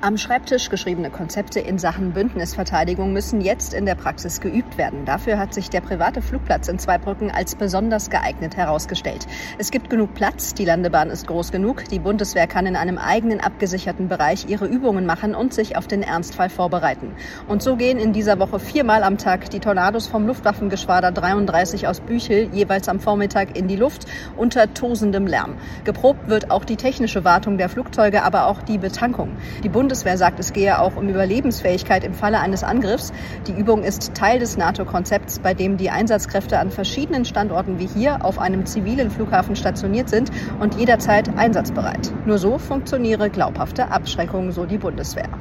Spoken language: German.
Am Schreibtisch geschriebene Konzepte in Sachen Bündnisverteidigung müssen jetzt in der Praxis geübt werden. Dafür hat sich der private Flugplatz in Zweibrücken als besonders geeignet herausgestellt. Es gibt genug Platz, die Landebahn ist groß genug, die Bundeswehr kann in einem eigenen abgesicherten Bereich ihre Übungen machen und sich auf den Ernstfall vorbereiten. Und so gehen in dieser Woche 4-mal am Tag die Tornados vom Luftwaffengeschwader 33 aus Büchel jeweils am Vormittag in die Luft unter tosendem Lärm. Geprobt wird auch die technische Wartung der Flugzeuge, aber auch die Betankung. Die Bundeswehr sagt, es gehe auch um Überlebensfähigkeit im Falle eines Angriffs. Die Übung ist Teil des NATO-Konzepts, bei dem die Einsatzkräfte an verschiedenen Standorten wie hier auf einem zivilen Flughafen stationiert sind und jederzeit einsatzbereit. Nur so funktioniere glaubhafte Abschreckung, so die Bundeswehr.